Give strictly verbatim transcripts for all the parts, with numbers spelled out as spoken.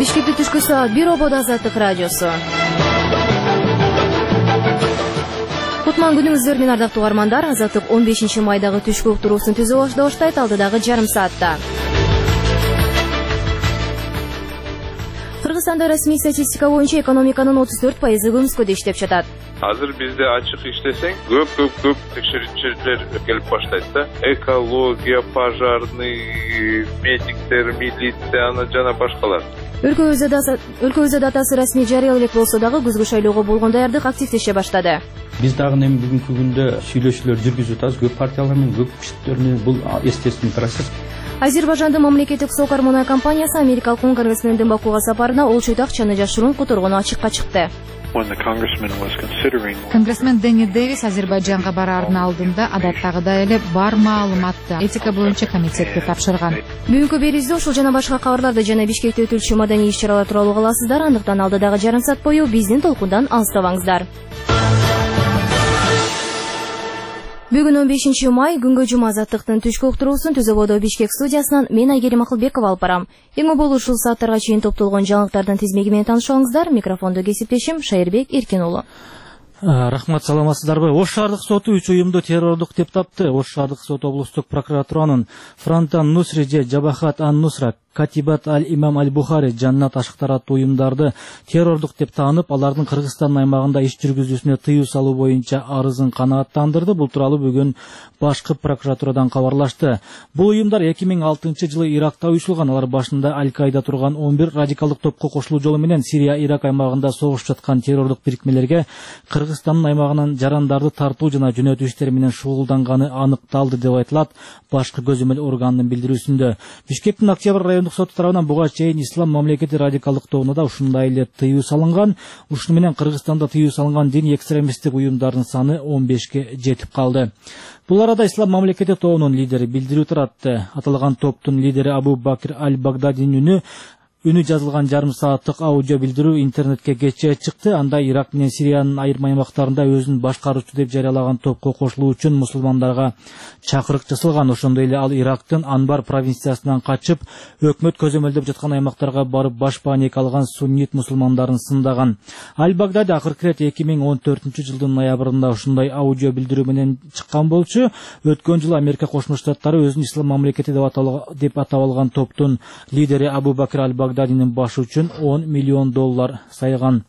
Бишкекте түшкү саат бир ободо Азаттык радиосу. Кутман күнүңүздөр менен ардактуу угармандар. Азаттык он бешинчи майдагы түшкү уктуруусун түзүү баштайт алдыдагы жарым саатта. Кыргызстанда расмий статистика боюнча экономиканын отуз төрт пайызы көмүскөдө иштеп жатат. Азыр бизде ачык иштесең, көп көп көп текшерүүчүлөр келип баштайт да. Экология, пожарный, медиктер, милиция, жана башкалар. Өлкөбүздө датасы расмий жарыя элек болсо дагы күзгү шайлоого болгон даярдык активдеше баштады. Биз дагы эми бүгүнкү күндө сүйлөшүүлөр жүргүзүп атабыз, көп партиялар менен, көп күчтөр менен. Бул естественный процесс. Азербайжандын мамлекеттик сокар мунай компаниясы америкалык конгрессмендин Бакуга сапарына олчойт акчаны жашыруун которгону ачыкка чыкты. Конгрессмен Дэнни Дэвис Азербайджанга бараардын алдында адаттагыдай эле бар маалыматты этика боюнча комитетке тапшырган. Бүгүнкү берүүбүздө ушул жана башка кабарларды жана Бишкекте өтүлчү маданий иш-чаралар тууралуу каласыздар. Андыктан алдыдагы жарым саат бою биздин толкундан алыстабаңыздар. Бүгүн он бешинчи май, күнгө жума Азаттыктын түшкү уктуруусун Түз ободо Бишкек студиясынан мен Айгерим Акылбекова алып барам. Эң болуу ушул сааттарга чейин топтолгон жаңылыктардын тизмеги менен таанышыңыздар. Микрофондо кесиптешим Шайырбек Эркин уулу. Рахмат, саламатсыздарбы? Ош шаардык соту үч уюмду террордук деп тапты. Ош шаардык соту облустук прокуратуранын Фронтан Нусри же Жабахат ан-Нусра, Катибат аль-Имам аль-Бухари, Жаннат Ашыктар аттуу уюмдарды террордук деп таанып, алардын Кыргызстан аймагында иш жүргүзүүсүнө тыюу салуу боюнча арызын канааттандырды. Бул тууралуу бүгүн башкы прокуратурадан кабарлашты. Бул уюмдар эки миң алтынчы жылы Иракта уюшулган. Алар башында Аль-Каида турган он бир радикалдык топко кошулуу жолу менен Сирия, Ирак аймагында согушуп жаткан террордук бирикмелерге Кыргызстандын аймагынан жарандарды тартуу жана жөнөтүү иштери менен шугулданганы аныкталды деп айтылат башкы көзөмөл органынын билдирүүсүндө. Бишкектин Октябрь райондук соту тарабынан буга чейин Ислам мамлекети радикалдык тобуна да ушундай эле тыюу салынган. Ушуну менен Кыргызстанда тыюу салынган дини экстремисттик уюмдардын саны он бешке жетип калды. Бул арада Ислам мамлекети тобунун лидери билдирүү таратты. Аталган топтун лидери Абу Бакир аль-Багдадинин үнү Үнү жазылган жарым сааттык аудио билдирүү интернетке кечээ чыкты. Анда Ирак менен Сириянын айрым аймактарында өзүн башкаруучу деп жарыялаган топко кошулуу үчүн мусулмандарга чакырык жасалган. Ошондой эле ал Ирактын Анбар провинциясынан качып, өкмөт көзөмөлдөп жаткан аймактарга барып башпаанек алган суннит мусулмандарын сындаган. Аль-Багдади акыркы ирет эки миң он төртүнчү жылдын ноябрында ушундай аудио билдирүү менен чыккан болчу. Өткөн жылы Америка Кошмо Штаттары өзүн Ислам мамлекети деп атап алган топтун лидери Абу Бакир аль-Багдадинин башы үчүн он миллион доллар сайган.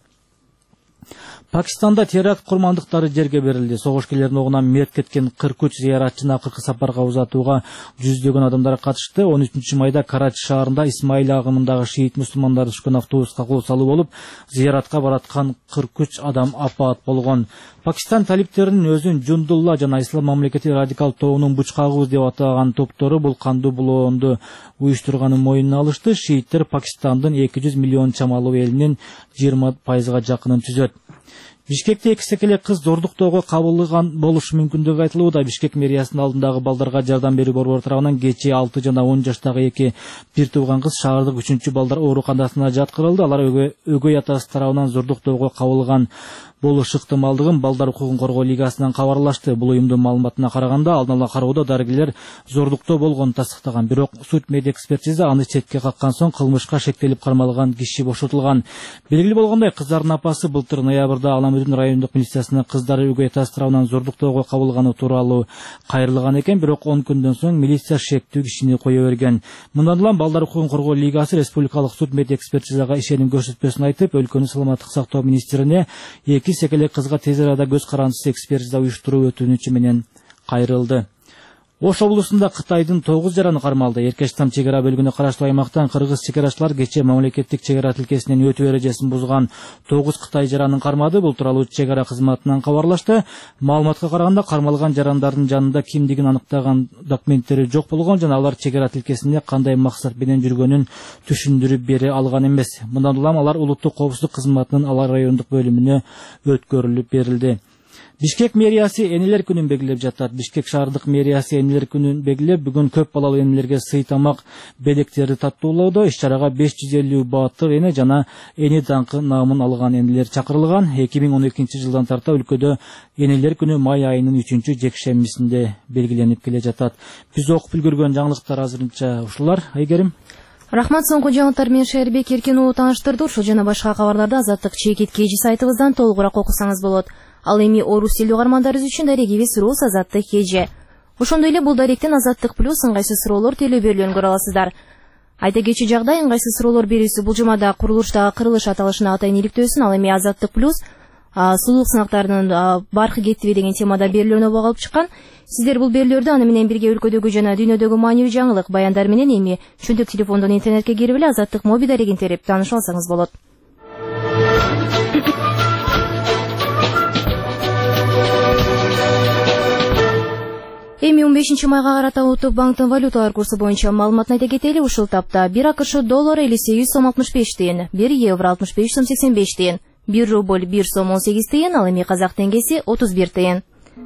Пакистанда теракт курмандыктары жерге берилди. Согушкерлердин огунан мерт кеткен кырк үч зыяратчыны акыркы сапарга узатууга жүздөгөн адамдар катышты. он үчүнчү майда Карачи шаарында Исмаил агымындагы шиит мусулмандар түшкөн автобуска кол салуу болуп, зыяратка бараткан кырк үч адам апаат болгон. Пакистан талиптеринин өзүн Жундулла жана Ислам мамлекети радикал тобунун бучкагыбыз деп атаган топтору бул кандуу булоонду уюштурганын мойнуна алышты. Шииттер Пакистандын эки жүз миллион чамалуу элинин жыйырма пайызга жакынын түзөт. Бишкекте эки секеле кыз зордуктоого кабылган болушу мүмкүндүгү айтылууда. Бишкек мэриясынын алдындагы балдарга жардам берүү борбору тарабынан кечээ алты жана он жаштагы эки бир тууган кыз шаардык үчүнчү балдар ооруканасына жаткырылды. Алар өгөй атасы тарабынан зордуктоого кабылган болушу ыктымалдыгын Балдар укугун коргоо лигасынан кабарлашты. Бул уюмдун маалыматына караганда, алдын ала кароодо дарыгерлер зордуктоо болгонун тастыктаган. Бирок суд медэкспертиза аны четке каккан соң кылмышка шектелип кармалган киши бошотулган. Белгилүү болгондой, кыздардын апасы былтыр ноябрда Аламүдүн райондук милициясына кыздары өгөй атасы тарабынан зордуктоого кабылганы тууралуу кайрылган экен. Бирок он күндөн соң милиция шектүү кишини кое берген. Мындан улам Балдар укугун коргоо лигасы республикалык суд медэкспертизага ишеним көрсөтпөсүн айтып, өлкөнүн саламаттык сактоо министрине эки секеле кызга тез арада көз карандысыз экспертиза уюштуруу өтүнүчү менен кайрылды. Ош облусунда Кытайдын тогуз жараны кармалды. Эркештам чек ара бөлүгүнө караштуу аймактан кыргыз чек арачылар кечээ мамлекеттик чек ара тилкесинен өтүү эрежесин бузган тогуз Кытай жаранын кармады. Бул тууралуу чек ара кызматынан кабарлашты. Маалыматка караганда, кармалган жарандардын жанында кимдигин аныктаган документтери жок болгон жана алар чек ара тилкесинде кандай максат менен жүргөнүн түшүндүрүп бере алган эмес. Мындан улам алар улуттук коопсуздук кызматынын Алар райондук бөлүмүнө өткөрүлүп берилди. Бишкек мэриясы энелер күнүн белгилеп жатат. Бишкек шаардык мэриясы энелер күнүн белгилеп, бүгүн көп балалуу энелерге сый тамак белектерди таттуулоодо. Иш-чарага беш жүз элүү баатыр эне жана эне даңкы наамын алган энелер чакырылган. эки миң он экинчи жылдан тарта өлкөдө энелер күнү май айынын үчүнчү жекшембисинде белгиленип келе жатат. Биз окуп үлгөргөн жаңылыктар азырынча ушулар. Айгерим. Рахмат, соңку жаңылыктар менен Шайырбек Эркенов тааныштырды. Ушул жана башка кабарларды Азаттык чекит кежи сайтыбыздан толугураак окусаңыз болот. Ал эми орус тилдүү угармандарыбыз үчүн дарегибиз Рус Азаттык кежи. Ошондой эле бул даректен Азаттык плюс ыңгайсыз суроолор телөө берүүлөрүн көрө аласыздар. Айта кетчү жагдай, ыңгайсыз суроолор берүүсү бул жумада курулуштагы кырылыш аталышына атайын иликтөөсүн, ал эми Азаттык плюс сулуулук сынактарынын баркы кеттиби деген темада берүүлөрүнө бак алып чыккан. Сиздер бул берүүлөрдү аны менен бирге өлкөдөгү жана дүйнөдөгү маанилүү жаңылык баяндар менен эми чөнтөк телефондон интернетке кирип эле Азаттык моби дарегин терип таанышып алсаңыз болот. Эми он бешинчи майга карата Улуттук банктын валюталар курсу боюнча маалыматын айта кетели. Ушул тапта бир АКШ доллары элүү сегиз сом алтымыш беш тыйын, бир евро алтымыш беш сом сексен беш тыйын, бир рубль бир сом он сегиз тыйын, ал эми казак теңгеси отуз бир тыйын.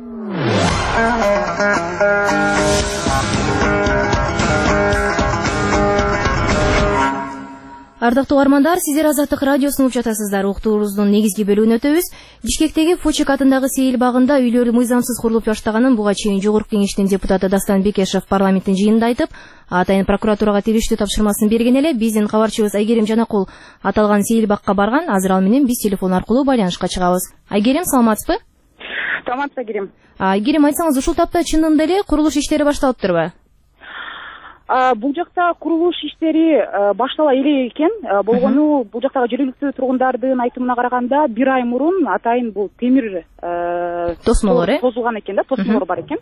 Ардактуу угармандар, сиздер Азаттык радиосун угуп жатасыздар. Уктуубуздун негизги бөлүгүнө өтөбүз. Бишкектеги Фочек атындагы Сейил багында үйлөр мыйзамсыз курулуп баштаганын буга чейин Жогорку Кеңештин депутаты Дастан Бекешев парламенттин жыйынында айтып, атайын прокуратурага териштүү тапшырмасын берген эле. Биздин кабарчыбыз Айгерим Жанакул аталган Сейил багка барган. Азыр ал менен биз телефон аркылуу байланышка чыгабыз. Айгерим, саламатсызбы? Саламатсыз, Айгерим. Айгерим, айтсаңыз, ушул тапта чынында эле курулуш иштери башталыптырбы? Бул жакта курулуш иштери баштала элек экен. Болгону бул жактагы жергиликтүү тургундардын айтымына караганда бир ай мурун атайын бул темир тосмолор тозулган экен да, тосмолор бар экен.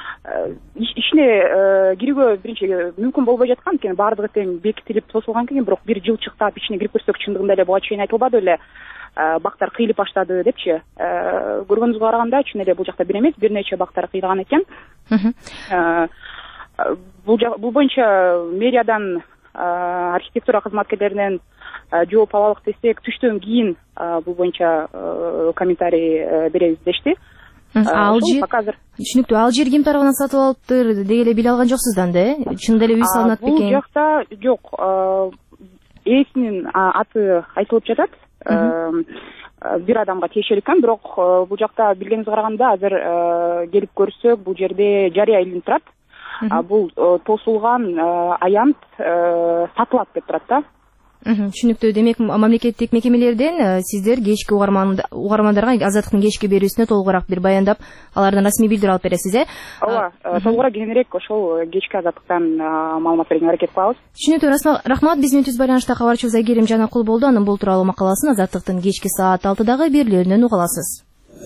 Ичине кирүүгө биринчи мүмкүн болбой жаткан экен, баардыгы тең бекитилип тосулган экен, бирок бир жылчыктап ичине кирип көрсөк чындыгында эле буга чейин айтылбады эле. Бактар кыйылып баштады депчи. Көргөнүзгө караганда чын эле бул жакта бир эмес, бир нече бактар кыйылган экен. Бул боюнча мэриядан архитектура кызматкерлеринен жооп алалык десек, түштөн кийин бул боюнча комментарий беребиз дешти. Ал жер түшүнүктүү, ал жер ким тарабынан сатып алыптыр деги эле биле алган жоксуздан да, э? Чында эле үй салынат бекен? Бул жакта жок, ээсинин аты айтылып жатат. Бир адамга тиешелүү экен, бирок бул жакта билгениңизге караганда азыр келип көрсөк, бул жерде жарыя илинип турат. Бул тосулган аянт сатылат деп турат да. Түшүнүктүү. Демек, мамлекеттик мекемелерден сиздер кечки угармандарга Азаттыктын кечки берүүсүнө толугураак бир баяндап, алардан расмий билдирүү алып бересиз, э? Ооба, толугураак кеңирээк ошол кечки Азаттыктан маалымат берүүгө аракет кылабыз. Түшүнүктүү. Рахмат. Биздин түз байланышта кабарчыбыз Айгерим Жанакул болду. Анын бул тууралуу макаласын Азаттыктын кечки саат алтыдагы берүүлөрүнөн уга аласыз.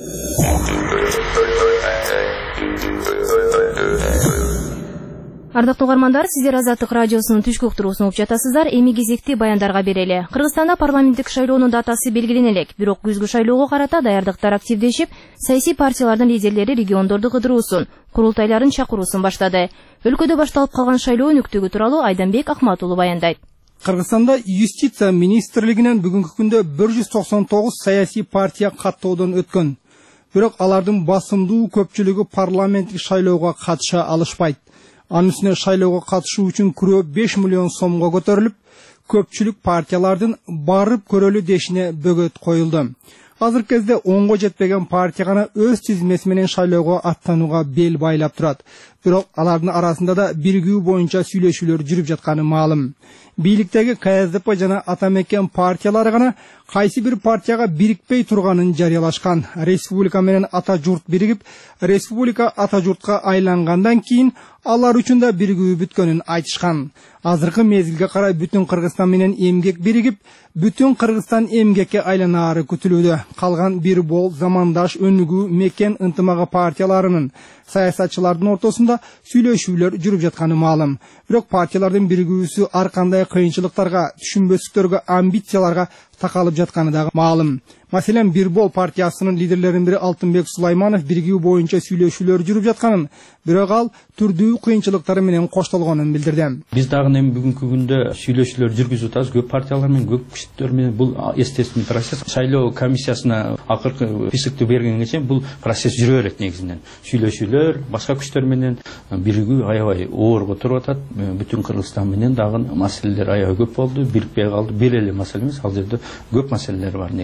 Ардактуу угармандар, сиздер Азаттык радиосунун түшкү уктуруусун угуп жатасыздар. Эми кезекти баяндарга берели. Кыргызстанда парламенттик шайлоонун датасы белгилене элек, бирок күзгү шайлоого карата даярдыктар активдешип, саясий партиялардын лидерлери региондорду кыдыруусун, курултайларын чакыруусун баштады. Өлкөдө башталып калган шайлоо өнүктүгү тууралуу Айданбек Акматулу баяндайт. Кыргызстанда юстиция министрлигинен бүгүнкү күндө бир жүз токсон тогуз саясий партия каттоодон өткөн. Бирок алардын басымдуу көпчүлүгү парламенттик шайлоого катыша алышпайт. Анын үстүнө шайлоого катышуу үчүн күрөө беш миллион сомго көтөрүлүп, көпчүлүк партиялардын барып көрөлү дешине бөгөт коюлду. Азыркы кезде онго жетпеген партия гана өз тизмеси менен шайлоого аттанууга бел байлап турат. Бирок алардын арасында да биригүү боюнча сүйлөшүүлөр жүрүп жатканы маалым. Бийликтеги КСДП жана Атамекен партиялары гана кайсы бир партияга бирикпей турганын жарыялашкан. Республика менен ата журт биригип, республика ата журтка айлангандан кийин алар үчүн да биригүү бүткөнүн айтышкан. Азыркы мезгилге карай бүтүн Кыргызстан менен эмгек биригип, бүтүн Кыргызстан эмгекке айланаары күтүлүүдө. Калган бир бол замандаш өнүгүү мекен ынтымагы партияларынын саясатчылардын ортосунда сүйлөшүүлөр жүрүп жатканы маалым. Бирок партиялардын биригүүсү ар кандай кыйынчылыктарга, түшүнбөстүктөргө, амбицияларга такалып жатканы да маалым. Маселен, бир бол партиясынын лидерлеринин бири Алтынбек Сулайманов биригүү боюнча сүйлөшүүлөр жүрүп жатканын, бирок ал түрдүү кыйынчылыктары менен коштолгонун билдирди. Биз дагы эми бүгүнкү күндө сүйлөшүүлөр жүргүзүп атабыз. Көп партиялар менен, көп күчтөр менен бул естественный процесс. Шайлоо комиссиясына акыркы списокты бергенге чейин бул процесс жүрө берет негизинен. Сүйлөшүүлөр башка күчтөр менен биригүү аябай оорго туруп атат. Бүтүн Кыргызстан менен дагы маселелер аябай көп болду, бирикпей калды. Бир эле маселе эмес, ал жерде көп маселелер бар негизинен.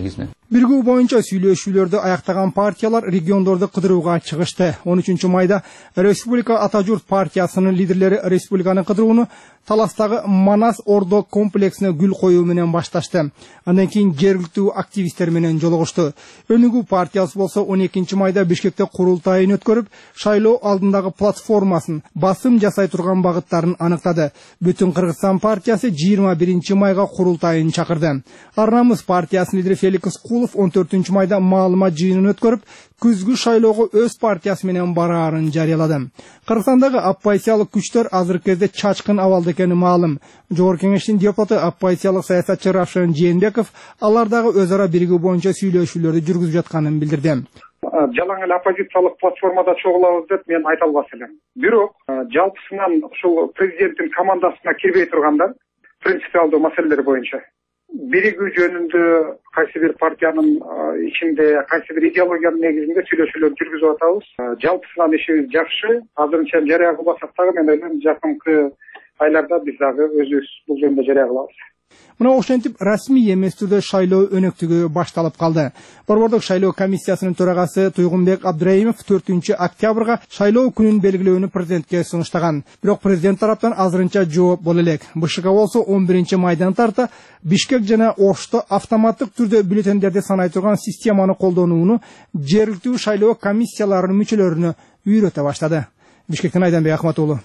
Биргүү боюнча сүйлөшүүлөрдү аяктаган партиялар региондорду кыдырууга чыгышты. он үчүнчү майда Республика Ата Журт партиясынын лидерлери республиканы кыдырууну Таластагы Манас Ордо комплексине гүл коюу менен башташты. Андан кийин жергиликтүү активисттер менен жолугушту. Өнүгүү партиясы болсо он экинчи майда Бишкекте курултайын өткөрүп, шайлоо алдындагы платформасын, басым жасай турган багыттарын аныктады. Бүтүн Кыргызстан партиясы жыйырма биринчи майга курултайын чакырды. Арнамыз партиясынын лидери Феликс Кулов он төртүнчү майда маалымат жыйынын өткөрүп, күзгү шайлоого өз партиясы менен бараарын жарыялады. Кыргызстандагы оппозициялык күчтөр азыркы кезде чачкын абалда экени маалым. Жогорку кеңештин депутаты оппозициялык саясатчы Равшан Жээнбеков алардагы өз ара биригүү боюнча сүйлөшүүлөрдү жүргүзүп жатканын билдирди. Жалаң эле оппозициялык платформада чогулабыз деп мен айта албас элем. Бирок жалпысынан ушул президенттин командасына кирбей тургандар принципиалдуу маселелер боюнча биригүү жөнүндө кайсы бир партиянын ичинде кайсы бир идеологиянын негизинде сүйлөшүүлөр жүргүзүп атабыз. Жалпысынан ишибиз жакшы. Азырынча жарыя кылбасак дагы мен ойлойм жакынкы айларда биз дагы өзүбүз бул жөнүндө жарыя кылабыз. Мына ошентип расмий эмес түрдө шайлоо өнөктүгү башталып калды. Борбордук шайлоо комиссиясынын төрагасы Туйгунбек Абдраимов төртүнчү октябрга шайлоо күнүн белгилөөнү президентке сунуштаган. Бирок президент тараптан азырынча жооп боло элек. БШК болсо он биринчи майдан тарта Бишкек жана Ошто автоматтык түрдө бюллетендерди санай турган системаны колдонууну жергиликтүү шайлоо комиссияларынын мүчөлөрүнө үйрөтө баштады. Бишкектен Айданбек Ахмат уулу.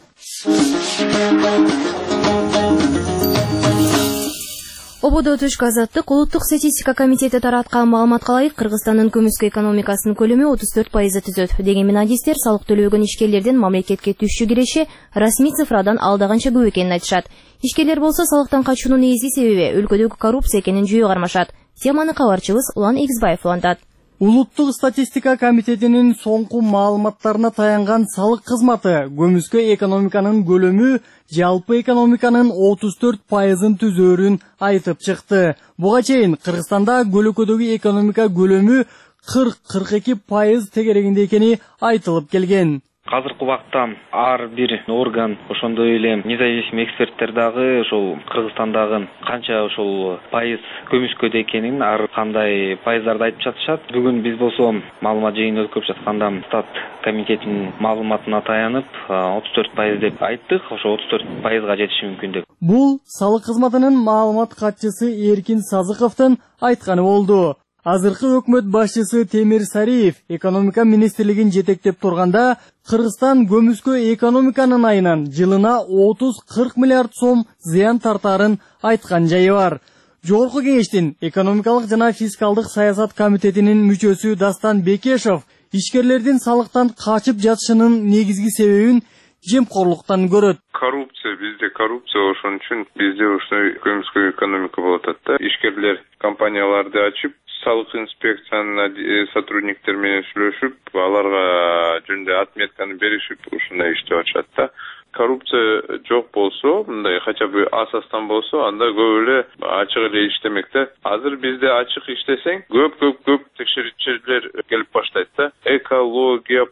Ободо Түшкү Азаттык улуттук статистика комитети тараткан маалыматка ылайык Кыргызстандын көмүскө экономикасынын көлөмү отуз төрт пайызды түзөт. Дегенмен адистер салык төлөбөгөн ишкерлердин мамлекетке түшчү киреши расмий цифрадан алдаганча көп экенин айтышат. Ишкерлер болсо салыктан качуунун негизги себеби өлкөдөгү коррупция экенин жүйө кармашат. Теманы кабарчыбыз Улан Игизбаев улантат. Улуттук статистика комитетинин соңку маалыматтарына таянган салык кызматы көмүскө экономиканын көлөмү жалпы экономиканын отуз төрт пайызын түзөөрүн айтып чыкты. Буга чейин Кыргызстанда көлөкөдөгү экономика көлөмү кырк кырк эки пайыз тегерегинде экени айтылып келген. Азыркы убакта ар бир орган, ошондой эле независимый эксперттер дагы ошол Кыргызстандагы канча ошол пайыз көмүскөдө экенин, ар кандай пайыздарды айтып жатышат. Бүгүн биз болсо маалымат жыйынын өткөрүп жатканда стат комитетинин маалыматына таянып отуз төрт пайыз деп айттык. Ошо отуз төрт пайызга жетиши мүмкүн деп. Бул салык кызматынын маалымат катчысы Эркин Сазыковдун айтканы болду. Азыркы өкмөт башчысы Темир Сариев экономика министрлигин жетектеп турганда Кыргызстан көмүскө экономиканын айынан жылына отуз кырк миллиард сом зыян тартарын айткан жайы бар. Жогорку кеңештин экономикалык жана фискалдык саясат комитетинин мүчөсү Дастан Бекешов ишкерлердин салыктан качып жатышынын негизги себебин жемкорлуктан көрөт. Коррупция, бизде коррупция, ошон үчүн бизде ушундай көмүскө экономика болуп атат да. Ишкерлер компанияларды ачып, салык инспекциянын сотрудниктер менен сүйлөшүп, аларга жөнүндө отметканы беришип, ушундай иштеп атышат да. Коррупция жок болсо, мындай хотя бы асастан болсо, анда көп эле ачык эле иштемек да. Азыр бизде ачык иштесең, көп көп көп текшерүүчүлөр келип баштайт да. Экология,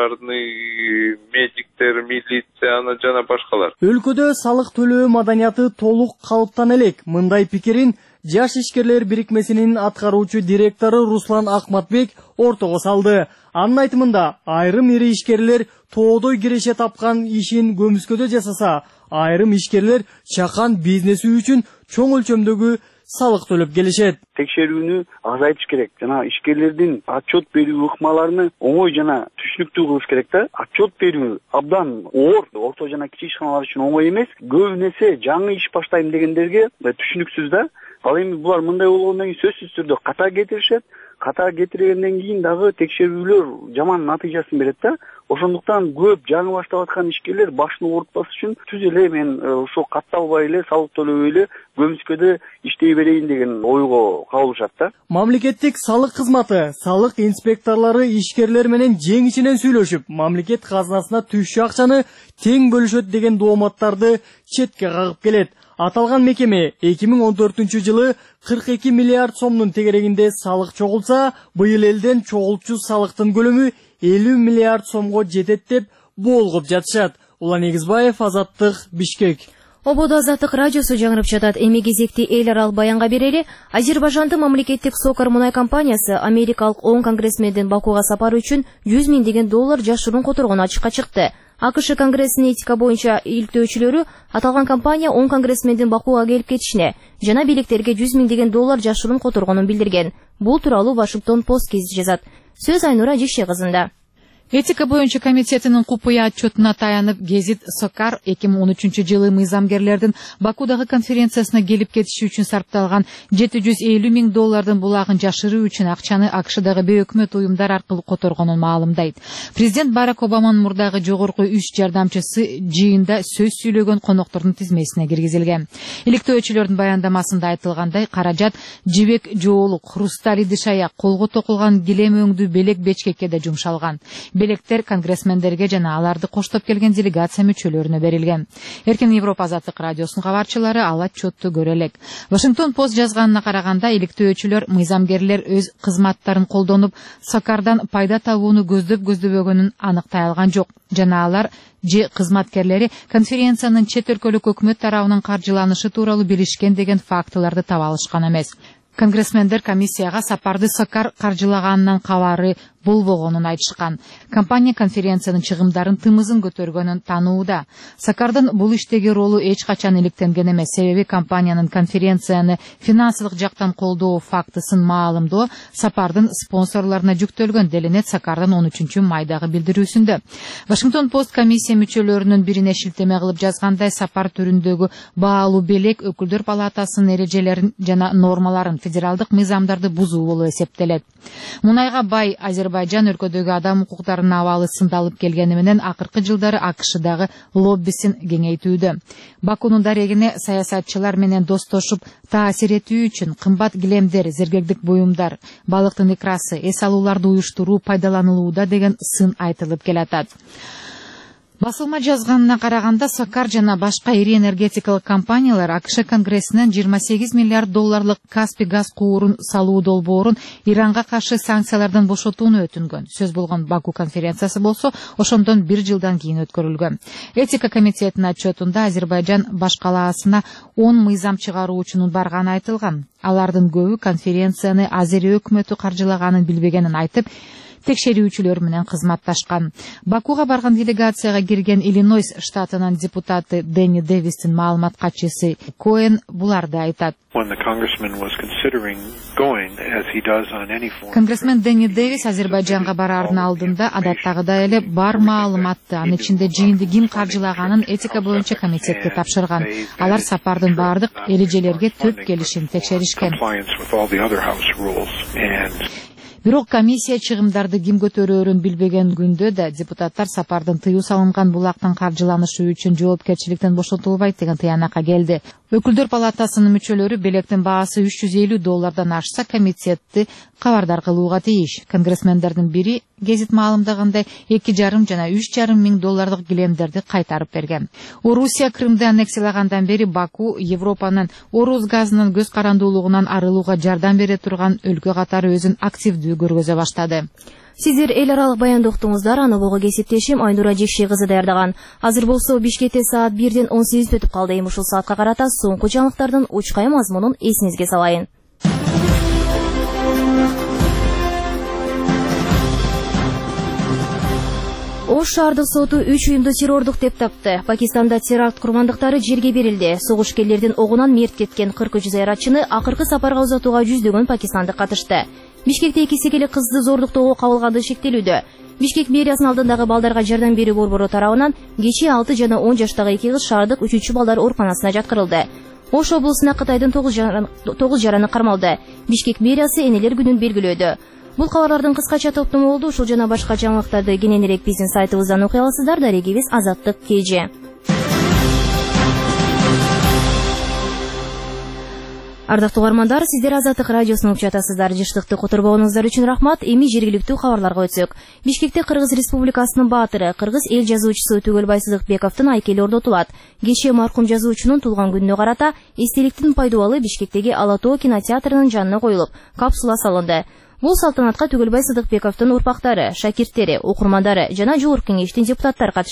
пожарный, медиктер, милиция жана башкалар. Өлкөдө салык төлөө маданияты толук калыптан элек. Мындай пикирин Жаш ишкерлер бирикмесинин аткаруучу директору Руслан Акматбек ортого салды. Анын айтымында айрым ири ишкерлер тоодой киреше тапкан ишин көмүскөдө жасаса, айрым ишкерлер чакан бизнеси үчүн чоң өлчөмдөгү салык төлөп келишет. Текшерүүнү азайтыш керек. Жана ишкерлердин отчет берүү ыкмаларını оңой жана түшүнүктүү кылыш керек да. Отчет берүү абдан оор, орто жана кичи ишканалар үчүн оңой эмес. Көп нерсе жаңы иш баштайм дегендерге түшүнүксүз да. Ал эми булар мындай болгондон кийин сөзсүз түрдө ката кетиришет. Ката кетиргенден кийин дагы текшерүүлөр жаман натыйжасын берет да. Ошондуктан көп жаңы баштап аткан ишкерлер башын оорутпас үчүн түз эле мен ошо катталбай эле салык төлөбөй эле көмүскөдө иштей берейин деген ойго кабылышат да. Мамлекеттик салык кызматы салык инспекторлору ишкерлер менен жең ичинен сүйлөшүп, мамлекет казынасына түшчү акчаны тең бөлүшөт деген дооматтарды четке кагып келет. Аталган мекеме эки миң он төртүнчү жылы кырк эки миллиард сомдун тегерегинде салык чогулса, быйыл элден чогулчу салыктын көлөмү элүү миллиард сомго жетет деп болгоп жатышат. Улан Игизбаев, Азаттык, Бишкек. Ободо Азаттык радиосу жаңырып жатат. Эми кезекти эл аралык баянга берели. Азербайжандын мамлекеттик Сокар мунай компаниясы америкалык он конгрессмендин Бакуга сапары үчүн жүз миңдеген доллар жашыруун которгону ачыкка чыкты. АКШ Конгрессинин этика боюнча иликтөөчүлөрү аталган компания он конгрессмендин Бакуга келип кетишине жана бийликтерге жүз миңдеген доллар жашыруун которгонун билдирген. Бул тууралуу Вашингтон Пост гезити жазат. Сөз Айнура Жекше кызында. Этика боюнча комитетинин купуя отчетуна таянып, гезит Сокар эки миң он үчүнчү жылы мыйзамгерлердин Бакудагы конференциясына келип кетиши үчүн сарпталган жети жүз элүү миң доллардын булагын жашыруу үчүн акчаны АКШдагы бейөкмөт уюмдар аркылуу которгонун маалымдайт. Президент Барак Обаманын мурдагы жогорку үч жардамчысы жыйында сөз сүйлөгөн коноктордун тизмесине киргизилген. Иликтөөчүлөрдүн баяндамасында айтылгандай, каражат жибек жоолук, хрусталь идиш-аяк, колго токулган килем өңдүү белек бечкекке да жумшалган. Белектер конгрессмендерге жана аларды коштоп келген делегация мүчөлөрүнө берилген. Эркин Европа Азаттык радиосунун кабарчылары ал отчетту көрө элек. Вашингтон Пост жазганына караганда, иликтөөчүлөр мыйзамгерлер өз кызматтарын колдонуп, Сокардан пайда табууну көздөп көздөбөгөнүн аныктай алган жок. Жана алар же кызматкерлери конференциянын чет өлкөлүк өкмөт тарабынан каржыланышы тууралуу билишкен деген фактыларды таба алышкан эмес. Конгрессмендер комиссияга сапарды Сокар каржылаганынан кабары болбогонун айтышкан. Компания конференциянын чыгымдарын тымызын көтөргөнүн танууда. Сокардын бул иштеги ролу эч качан иликтенген эмес, себеби компаниянын конференцияны финансылык жактан колдоо фактысын маалымдоо сапардын спонсорлоруна жүктөлгөн, делинет Сокардын он үчүнчү майдагы билдирүүсүндө. Вашингтон Пост комиссия мүчөлөрүнүн бирине шилтеме кылып жазгандай, сапар түрүндөгү баалуу белек өкүлдөр палатасынын эрежелерин жана нормаларын, федералдык мыйзамдарды бузуу болуп эсептелет. Мунайга бай Азербайжан өлкөдөгү адам укуктарынын абалы сындалып келгени менен акыркы жылдары АКШдагы лоббисин кеңейтүүдө. Бакунун дарегине саясатчылар менен достошуп таасир этүү үчүн кымбат килемдер, зергегдик буюмдар, балыктын икрасы, эс алууларды уюштуруу пайдаланылууда деген сын айтылып келатат. Басылма жазганына караганда, Сокар жана башка ири энергетикалык компаниялар АКШ Конгрессинен жыйырма сегиз миллиард долларлык Каспий газ куурун салуу долбоорун Иранга каршы санкциялардан бошотууну өтүнгөн. Сөз болгон Баку конференциясы болсо, ошондон бир жылдан кийин өткөрүлгөн. Этика комитетинин отчетунда Азербайжан башкалаасына он мыйзам чыгаруучунун барганы айтылган. Алардын көбү конференцияны Азери өкмөтү каржылаганын билбегенин айтып, текшерүүчүлөр менен кызматташкан. Бакуга барган делегацияга кирген Иллинойс штатынын депутаты Дэнни Дэвистин маалымат катчысы Коэн буларды айтат. Конгрессмен Дэнни Дэвис Азербайжанга бараардын алдында адаттагыдай эле бар маалыматты, анын ичинде жыйынды ким каржылаганын этика боюнча комитетке тапшырган. Алар сапардын баардык эрежелерге төп келишин текшеришкен. Бирок комиссия чыгымдарды ким көтөрөөрүн билбеген күндө да депутаттар сапардын тыюу салынган булактын каржыланышы үчүн жоопкерчиликтен бошотулбайт деген тыянакка келди. Өкүлдөр палатасынын мүчөлөрү белектин баасы үч жүз элүү доллардан ашса, комитетти кабардар кылууга тийиш. Конгрессмендердин бири гезит маалымдагандай эки жарым жана үч жарым миң доллардык килемдерди кайтарып берген. Орусия Крымды аннексиялагандан бери Баку Европанын Орус газынын көз карандуулугунан арылууга жардам бере турган өлкө катары өзүн активдүү көргөзө баштады. Сиздер эл аралык баянды уктуңуздар, аны бого кесиптешим Айнура Жекше кызы даярдаган. Азыр болсо Бишкекте саат бирден он сегиз өтүп калды. Эми ушул саатка карата соңку жаңылыктардын учкай мазмунун эсиңизге салайын. Ош шаардык соту үч уюмду террордук деп тапты. Пакистанда теракт курмандыктары жерге берилди. Согушкерлердин огунан мерт кеткен кырк үч зыяратчыны акыркы сапарга узатууга жүздөгөн пакистандык катышты. Бишкекте эки секели кызды зордуктоого кабылганы шектелүүдө. Бишкек мэриясынын алдындагы балдарга жардам берүү борбору тарабынан кечээ алты жана он жаштагы эки кыз шаардык үчүнчү балдар ооруканасына жаткырылды. Ош облусуна Кытайдын тогуз жараны кармалды. Бишкек мэриясы энелер күнүн белгилөөдө. Бул кабарлардын кыскача топтому болду. Ушул жана башка жаңылыктарды кененирээк биздин сайтыбыздан окуй аласыздар. Дарегибиз Азаттык кж. Ардактуу угармандар, сиздер Азаттык радиосун угуп жатасыздар. Жыштыкты которбогонуңуздар үчүн рахмат. Эми жергиликтүү кабарларга өтсөк. Бишкекте Кыргыз Республикасынын баатыры, Кыргыз эл жазуучусу Түгөлбай Сыдыкбековдун айкели орнотулат. Кечээ маркум жазуучунун туулган күнүнө карата эстеликтин пайдубалы Бишкектеги Ала Тоо кинотеатрынын жанына коюлуп, капсула салынды. Бул салтанатка Түгөлбай Сыдыкбековдун урпактары, шакирттери, окурмандары жана жогорку кеңештин депутаттары катышты.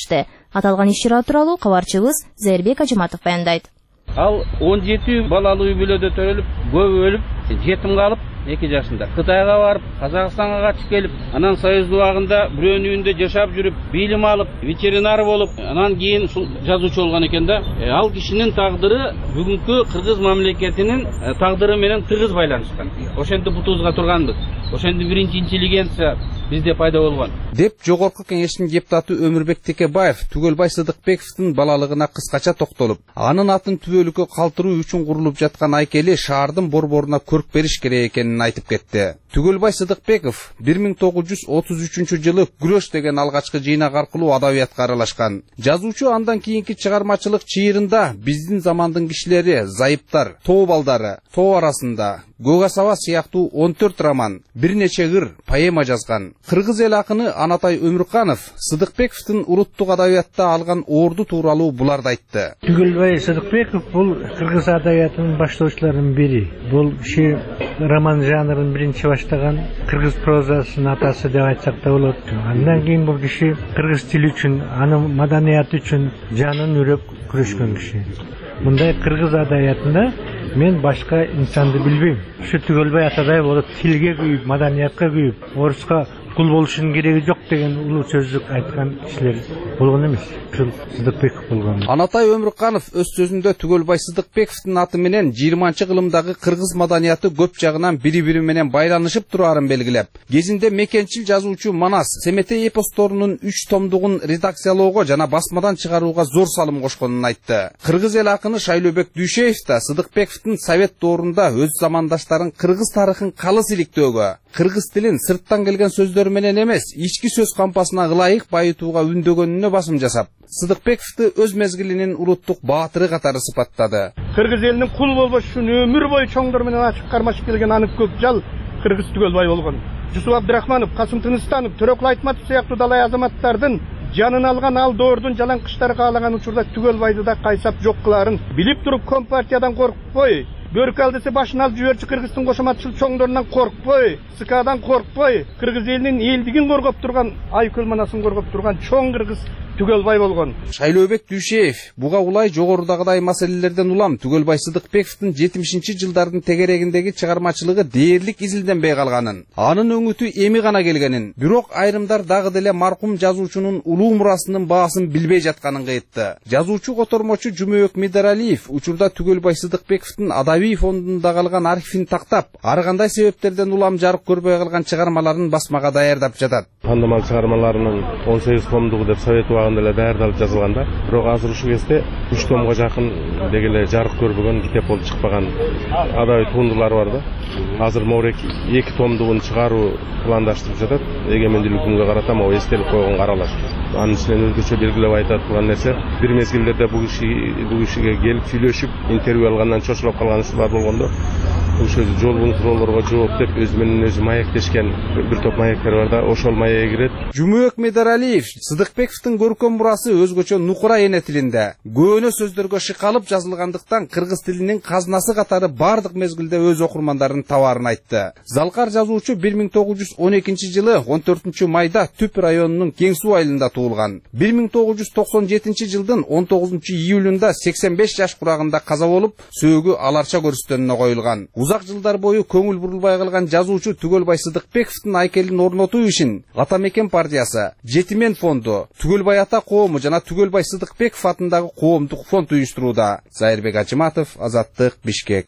Аталган иш-чара тууралуу кабарчыбыз Зайырбек Ажыматов баяндайт. Ал он жети балалуу үй бүлөдө төрөлүп, көбү өлүп, жетим калып, эки жашында Кытайга барып, Казакстанга качып келип, анан Союз убагында бирөөнүн үйүндө жашап жүрүп, билим алып, ветеринар болуп, анан кийин жазуучу болгон экен да. Ал кишинин тагдыры бүгүнкү Кыргыз мамлекетинин тагдыры менен тыгыз байланышкан. Ошентип бутубузга турганбыз. Ошентип биринчи интеллигенция бизде пайда болгон. Деп жогорку кеңештин депутаты Өмүрбек Текебаев Түгөлбай Сыдыкбековдун балалыгына кыскача токтолуп, анын атын түбөлүккө калтыруу үчүн курулуп жаткан айкели шаардын борборуна көрүп бериш керек экенин айтып кетти. Түгөлбай Сыдыкбеков бир миң тогуз жүз отуз үчүнчү жылы Күрөш деген алгачкы жыйнак аркылуу адабиятка аралашкан. Жазуучу андан кийинки чыгармачылык чыйырында биздин замандын кишилери, зайыптар, тоо балдары, тоо арасында, Гога Саба сыяктуу он төрт роман, бир нече ыр, поэма жазган. Кыргыз эл акыны Анатай Өмүрканов Сыдыкбековдун улуттук адабиятта алган орду тууралуу буларды айтты. Түгөлбай Сыдыкбеков бул кыргыз адабиятынын баштоочуларынын бири. Бул киши роман жанрын биринчи баштаган, кыргыз прозасынын атасы деп айтсак да болот. Андан кийин бул киши кыргыз тили үчүн, анын маданияты үчүн жанын үрөп күрөшкөн киши. Мындай кыргыз адабиятында мен башка инсанды билбейм. Ушу Түгөлбай атадай болуп тилге күйүп, маданиятка күйүп, оруска кул болушунун кереги жок деген улуу сөздүк айткан кишилер болгон эмес. Ушул Сыдыкбеков болгон. Анатай Өмүрканов өз сөзүндө Түгөлбай Сыдыкбековдун аты менен жыйырманчы кылымдагы кыргыз маданияты көп жагынан бири-бири менен байланышып турарын белгилеп, кезинде мекенчил жазуучу Манас Семетей эпосторунун үч томдугун редакциялоого жана басмадан чыгарууга зор салым кошконун айтты. Кыргыз эл акыны Шайлообек Дүйшеев да Сыдыкбековдун совет доорунда өз замандаштарын кыргыз тарыхын калыс иликтөөгө, кыргыз тилин сырттан келген сөздөр менен эмес, ички сөз кампасына ылайык байытууга үндөгөнүнө басым жасап, Сыдыкбековду өз мезгилинин улуттук баатыры катары сыпаттады. Кыргыз элинин кул болбош үчүн өмүр бою чоңдор менен ачык кармашып келген анын көк жал Кыргыз Түгөлбай болгон. Жусуп Абдрахманов, Касым Тыныстанов, Төрөкул Айтматов сыяктуу далай азаматтардын жанын алган ал доордун жалаңкычтары каалаган учурда Түгөлбайды да кайсап жок кыларын билип туруп Компартиядан коркпой, Бөркү алдысы башын алып жиберчү кыргыздын кошоматчыл чоңдорунан коркпой, СКдан коркпой, кыргыз элинин элдигин коргоп турган, айкөл манасын коргоп турган чоң кыргыз Түгөлбай болгон. Шайлообек Дүйшеев буга улай жогорудагыдай маселелерден улам Түгөлбай Сыдыкбековдун жетимишинчи жылдардын тегерегиндеги чыгармачылыгы дээрлик изилденбей калганын, анын өңүтү эми гана келгенин, бирок айрымдар дагы деле маркум жазуучунун улуу мурасынын баасын билбей жатканын кайтты. Жазуучу котормочу Жумөк Медаралиев учурда Түгөлбай Сыдыкбековдун адабий фондунда калган архивин тактап, ар кандай себептерден улам жарык көрбөй калган чыгармаларын басмага даярдап жатат. Тандамал чыгармаларынын он сегиз томдугу деп совет убагында эле даярдалып жазылганда, бирок азыр ушул кезде үч томго жакын дегеле жарык көрбөгөн, китеп болуп чыкпаган адабий туындылар бар да. Азыр могурек эки томдугун чыгаруу пландаштырып жатат. Эгемендүүлүк күнгө карата могу эстелик койгонго аралаш. Анын ичинен өзгөчө белгилеп айтат турган нерсе, бир мезгилдерде бул киши бул кишиге келип сүйлөшүп, интервью алгандан чочулуп калган учурлар болгондо, ошо жолдун суроолорго жооп деп өзү менен өзү маектешкен бир топ маектер бар да, ошол маекке кирет. Жумөк Медаралиев Сыдыкбековдун көркөм мурасы өзгөчө нукура эне тилинде, көөнө сөздөргө шыкалып жазылгандыктан кыргыз тилинин казнасы катары бардык мезгилде өз окурмандарын табарын айтты. Залкар жазуучу бир миң тогуз жүз он экинчи жылы он төртүнчү майда Түп районунун Кең Суу айылында туулган. бир миң тогуз жүз токсон жетинчи жылдын он тогузунчу июлунда сексен беш жаш курагында каза болуп, сөөгү аларча көрүстөнүнө коюлган. Узак жылдар бою көңүл бурулбай калган жазуучу Түгөлбай Сыдыкбековдун айкелин орнотуу ишин Ата Мекен партиясы, Жетимен фонду, Түгөлбай ата коому жана Түгөлбай Сыдыкбеков атындагы коомдук фонд уюштурууда. Зайырбек Ажыматов, Азаттык, Бишкек.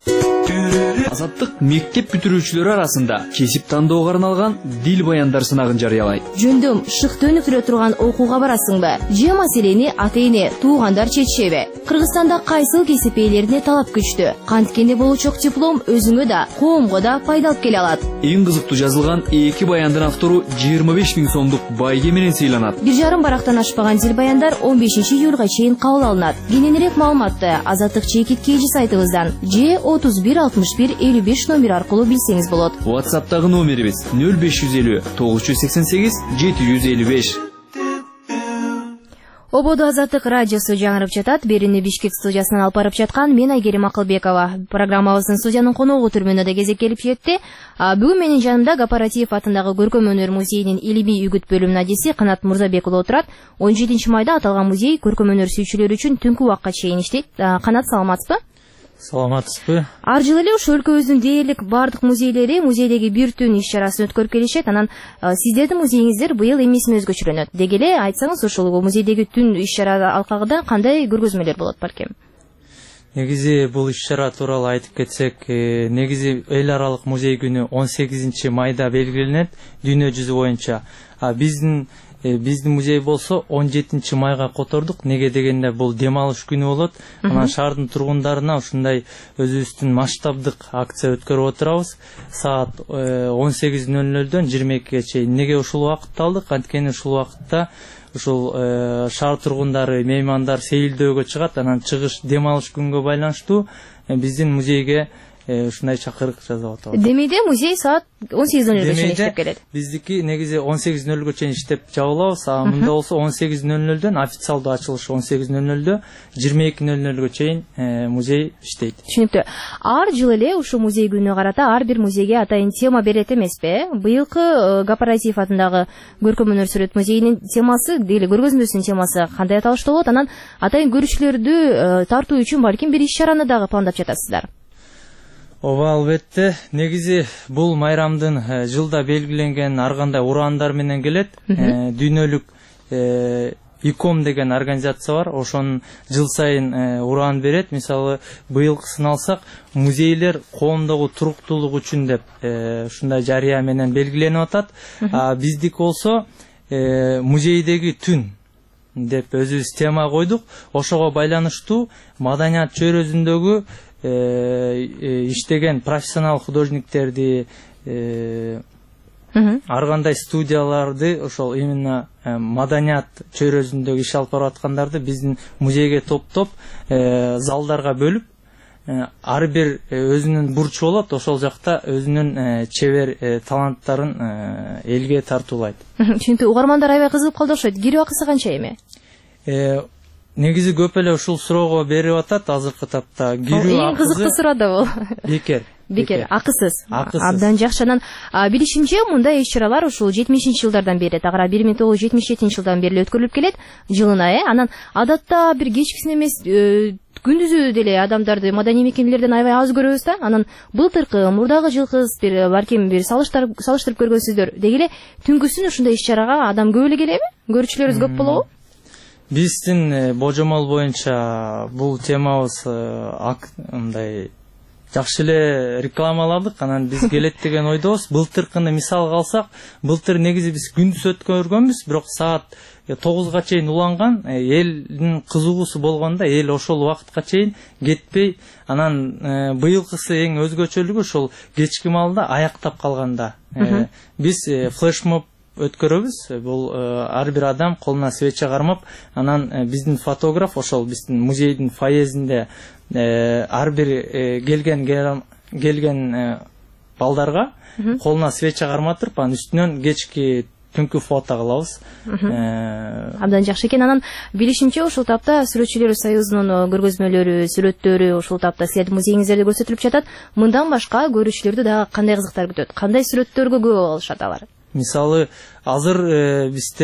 Азаттык мектеп бүтүрүүчүлөрү арасында кесип тандоого арналган дил баяндар сынагын жарыялайт. Жөндөм шыкты өнүктүрө турган окууга барасыңбы? Же маселени ата-эне, туугандар чечишеби? Кыргызстанда кайсыл кесип ээлерине талап күчтүү? Канткенде болучок диплом өзүңө да, коомго да пайда алып келе алат. Эң кызыктуу жазылган эки баяндын автору жыйырма беш миң сомдук байге менен сыйланат. Бир жарым барактан ашпаган дил баяндар он бешинчи июлга чейин кабыл алынат. Кененирээк маалыматты Азаттык чекит кейжи сайтыбыздан же отуз бир алтымыш бир элүү беш номер аркылуу билсеңиз болот. WhatsApp'тагы номерибиз нөл беш жүз элүү тогуз жүз сексен сегиз жети жүз элүү беш. Ободо Азаттык радиосу жаңырып жатат. Берини Бишкек студиясынан алып барып жаткан мен Айгерим Акылбекова. Программабыздын студиянын коногу түрмөнүндө кезек келип жетти. Бүгүн менин жанымда Гапаратиев атындагы Көркөм өнөр музейинин илимий үгүт бөлүмүнүн адиси Канат Мурзабек уулу отурат. он жетинчи майда аталган музей көркөм өнөр сүйүүчүлөр үчүн түнкү убакка чейин иштейт. Канат, саламатсызбы? Саламатсызбы? Ар жылы эле ушул өлкөбүздүн дээрлик бардык музейлери музейдеги бир түн иш чарасын өткөрүп келишет. Анан сиздердин музейиңиздер быйыл эмесин өзгөчөрөнөт. Деги эле айтсаңыз, ушул музейдеги түн иш чара алкагында кандай көргөзмөлөр болот балким? Негизи бул иш чара тууралуу айтып кетсек, негизи эл аралык музей күнү он сегизинчи майда белгиленет дүйнө жүзү боюнча. А биздин Биздин музей болсо он жетинчи майга котордук. Неге дегенде бул дем алыш күнү болот. Анан шаардын тургундарына ушундай өзүбүздүн масштабдык акция өткөрүп отурабыз. Саат он сегиз ноль нолдон жыйырма экиге чейин. Неге ушул убакытты алдык? Анткени ушул убакытта ушул шаар тургундары, меймандар сейилдөөгө чыгат. Анан чыгыш дем алыш күнгө байланыштуу биздин музейге ушундай чакырык жасап атабыз. Демейде музей саат он сегиз ноль нөлгө чейин иштеп келет. Биздики негизи он сегиз ноль нөлгө чейин иштеп жабылабыз. А мында болсо он сегиз ноль нолдон официалдуу ачылыш он сегиз ноль нолдо жыйырма эки ноль нөлгө чейин музей иштейт. Түшүнүктүү. Ар жылы эле ушул музей күнүнө карата ар бир музейге атайын тема берет эмеспи? Быйылкы Гапаратиев атындагы Көркөм өнөр сүрөт музейинин темасы, деги көргөзмөсүнүн темасы кандай аталышта болот? Анан атайын көрүүчүлөрдү тартуу үчүн балким бир иш чараны дагы пландап жатасыздар. Ооба, албетте. Негизи бул майрамдын жылда белгиленген ар кандай ураандар менен келет. Дүйнөлүк иком деген организация бар. Ошонун жыл сайын ураан берет. Мисалы, быйылкысын алсак, музейлер коомдогу туруктуулук үчүн деп ушундай жарыя менен белгиленип атат. Биздик болсо музейдеги түн деп өзүбүз тема койдук. Ошого байланыштуу маданият чөйрөсүндөгү иштеген профессионал художниктерди, ар кандай студияларды, ошол именно маданият чөйрөсүндөгү иш алып барып аткандарды биздин музейге топтоп залдарга бөлүп, ар бир өзүнүн бурчу болот, ошол жакта өзүнүн чебер таланттарын элге тартуулайт. Чынтуу угармандар аябай кызыгып калды окшойт. Кирүү акысы канча эми? Негизи көп эле ушул суроого берип атат азыркы тапта. Кирүү акысы. Эң кызыктуу суроо да бул. Бекер. Бекер, акысыз. Абдан жакшы. Анан билишимче мындай иш-чаралар ушул жетимишинчи жылдардан бери, тагыра бир миң тогуз жүз жетимиш жетинчи жылдан бери өткөрүлүп келет, жылына, э. Анан адатта бир кечкисин эмес, күндүзү деле адамдарды маданий мекемелерден аябай аз көрөбүз да. Анан былтыркы, мурдагы жылкы бир балким бир салыштырып салыштырып көргөнсүздөр. Деги эле түнкүсүн ушундай иш-чарага адам көп эле келеби? Көрүүчүлөрүбүз көп болобу? Биздин божомол боюнча бул темабыз мындай жакшы эле рекламаладык. Анан биз келет деген ойдобуз. Былтыркыны мисалга алсак, былтыр негизи биз күндүз өткөргөнбүз, бирок саат тогузга чейин уланган, элдин кызыгуусу болгондо эл ошол убакытка чейин кетпей, анан быйылкысы эң өзгөчөлүгү ошол кечки маалда аяктап калганда биз флешмоб өткөрөбүз. Бул ар бир адам колуна свеча кармап, анан биздин фотограф ошол биздин музейдин фойезинде ар бир келген келген балдарга колуна свеча карматып, анын үстүнөн кечки түнкү фото кылабыз. Абдан жакшы экен. Анан билишимче ушул тапта Сүрөтчүлөр союзунун көргөзмөлөрү, сүрөттөрү ушул тапта сиздердин музейиңиздерде көрсөтүлүп жатат. Мындан башка көрүүчүлөрдү дагы кандай кызыктар күтөт? Кандай сүрөттөргө көп алышат алар? Мисалы, азыр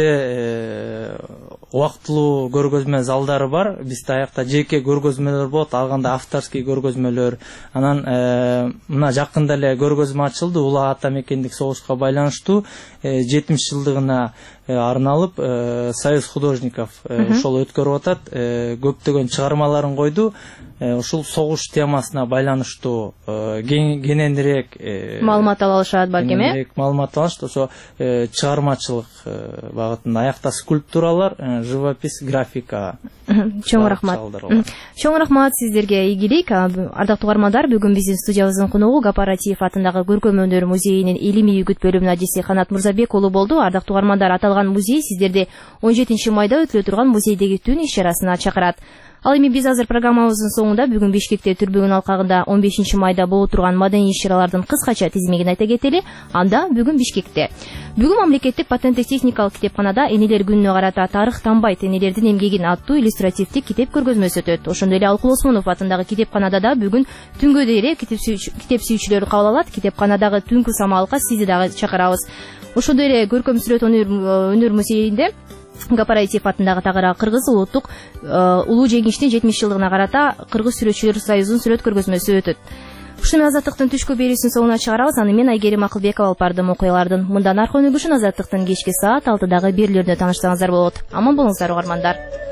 бизде убактылуу көргөзмө залдары бар. Бизде аякта жеке көргөзмөлөр болот, ар кандай авторский көргөзмөлөр. Анан мына жакында эле көргөзмө ачылды, Улуу Ата мекендик согушка байланыштуу жетимиш жылдыгына арналып Союз художников ошол өткөрүп атат. Көптөгөн чыгармаларын койду. Ушул согуш темасына байланыштуу кененирээк маалымат ала алышат балким, э? Маалымат алышат. Ошо чыгармачылык багытында аякта скульптуралар, живопись, графика. Чоң рахмат. Чоң рахмат сиздерге, ийгилик. Ардактуу угармандар, бүгүн биздин студиябыздын коногу Гапаратиев атындагы Көркөм өнөр музейинин илимий үгүт бөлүмүнүн адиси Канат Мурзабек уулу болду. Ардактуу угармандар, аталган музей сиздерди он жетинчи майда өтүлө турган музейдеги түн иш чарасына чакырат. Ал эми биз азыр программабыздын соңунда бүгүн Бишкекте Түрбөгүн алкагында он бешинчи майда боло турган маданий иш-чаралардын кыскача тизмегин айта кетели. Анда бүгүн Бишкекте Бүгүн мамлекеттик патенттик техникалык китепканада Энелер күнүнө карата тарых танбайт энелердин эмгегин аттуу иллюстративдик китеп көргөзмөсү өтөт. Ошондой эле Алкул Осмонов атындагы китепканада да бүгүн түнгө дейре китеп сүйүүчүлөр кабыл алат. Китепканадагы түнкү самалга сизди дагы чакырабыз. Ошондой эле көркөм сүрөт өнөр музейинде Гапараитиев атындагы тагыра Кыргыз улуттук улуу жеңиштин жетимиш жылдыгына карата Кыргыз сүрөтчүлөр союзунун сүрөт көргөзмөсү өтөт. Ушуну Азаттыктын түшкү берүүсүн соңуна чыгарабыз. Аны мен Айгерим Акылбекова алып бардым. Окуялардын мындан аркы өнүгүшүн Азаттыктын кечки саат алтыдагы берүүлөрүндө тааныштырсаңыздар болот. Аман болуңуздар угармандар.